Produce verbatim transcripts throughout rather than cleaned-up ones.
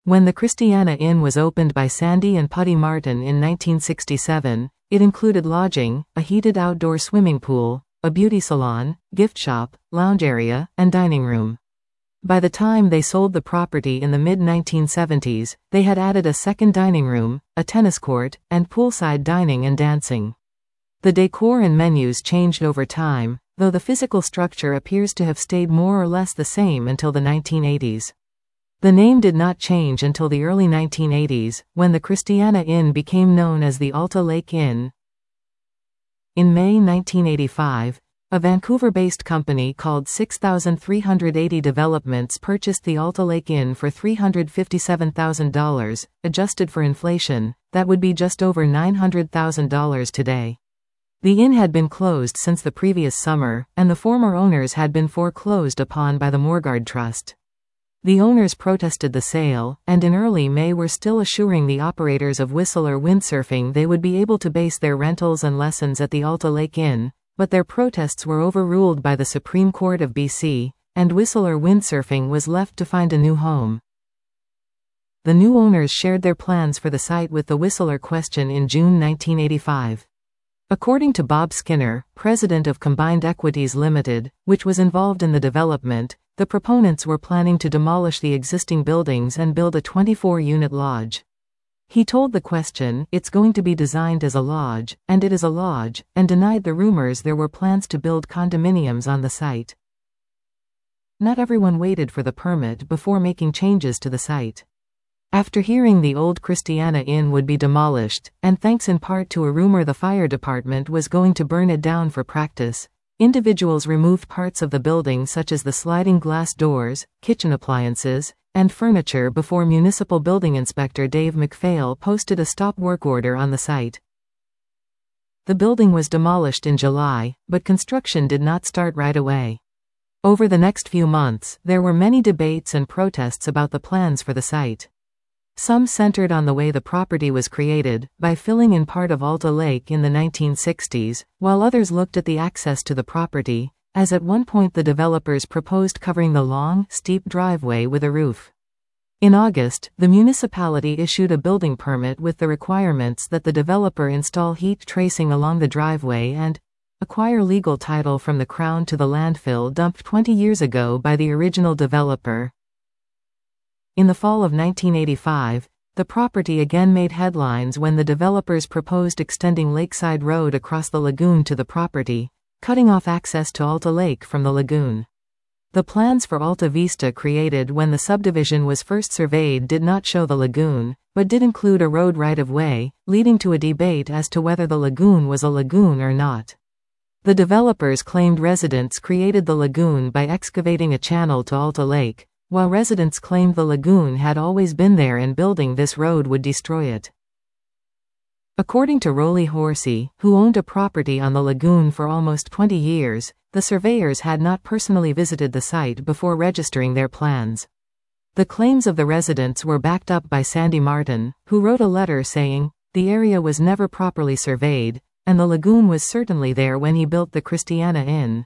When the Christiana Inn was opened by Sandy and Putty Martin in nineteen sixty-seven, it included lodging, a heated outdoor swimming pool, a beauty salon, gift shop, lounge area, and dining room. By the time they sold the property in the mid nineteen seventies, they had added a second dining room, a tennis court, and poolside dining and dancing. The decor and menus changed over time, though the physical structure appears to have stayed more or less the same until the nineteen eighties. The name did not change until the early nineteen eighties, when the Christiana Inn became known as the Alta Lake Inn. In May nineteen eighty-five, a Vancouver-based company called six thousand three hundred eighty Developments purchased the Alta Lake Inn for three hundred fifty-seven thousand dollars, adjusted for inflation, that would be just over nine hundred thousand dollars today. The inn had been closed since the previous summer, and the former owners had been foreclosed upon by the Morguard Trust. The owners protested the sale, and in early May were still assuring the operators of Whistler Windsurfing they would be able to base their rentals and lessons at the Alta Lake Inn, but their protests were overruled by the Supreme Court of B C, and Whistler Windsurfing was left to find a new home. The new owners shared their plans for the site with the Whistler Question in June nineteen eighty-five. According to Bob Skinner, president of Combined Equities Limited, which was involved in the development, the proponents were planning to demolish the existing buildings and build a twenty-four unit lodge. He told the Question, "It's going to be designed as a lodge, and it is a lodge," and denied the rumors there were plans to build condominiums on the site. Not everyone waited for the permit before making changes to the site. After hearing the old Christiana Inn would be demolished, and thanks in part to a rumor the fire department was going to burn it down for practice, individuals removed parts of the building such as the sliding glass doors, kitchen appliances, and furniture before Municipal Building Inspector Dave McPhail posted a stop work order on the site. The building was demolished in July, but construction did not start right away. Over the next few months, there were many debates and protests about the plans for the site. Some centered on the way the property was created, by filling in part of Alta Lake in the nineteen sixties, while others looked at the access to the property, as at one point the developers proposed covering the long, steep driveway with a roof. In August, the municipality issued a building permit with the requirements that the developer install heat tracing along the driveway and acquire legal title from the Crown to the landfill dumped twenty years ago by the original developer. In the fall of nineteen eighty-five, the property again made headlines when the developers proposed extending Lakeside Road across the lagoon to the property, cutting off access to Alta Lake from the lagoon. The plans for Alta Vista created when the subdivision was first surveyed did not show the lagoon, but did include a road right-of-way, leading to a debate as to whether the lagoon was a lagoon or not. The developers claimed residents created the lagoon by excavating a channel to Alta Lake, while residents claimed the lagoon had always been there and building this road would destroy it. According to Rolly Horsey, who owned a property on the lagoon for almost twenty years, the surveyors had not personally visited the site before registering their plans. The claims of the residents were backed up by Sandy Martin, who wrote a letter saying, "The area was never properly surveyed, and the lagoon was certainly there when he built the Christiana Inn."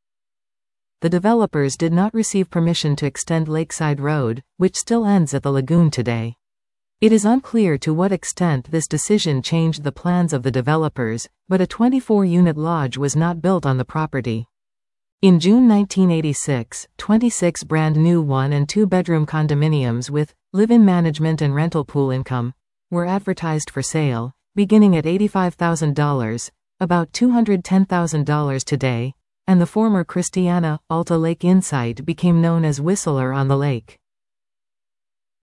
The developers did not receive permission to extend Lakeside Road, which still ends at the lagoon today. It is unclear to what extent this decision changed the plans of the developers, but a twenty-four unit lodge was not built on the property. In June nineteen eighty-six, twenty-six brand new one and two bedroom condominiums with live-in management and rental pool income were advertised for sale, beginning at eighty-five thousand dollars, about two hundred ten thousand dollars today, and the former Christiana, Alta Lake Inn site became known as Whistler on the Lake.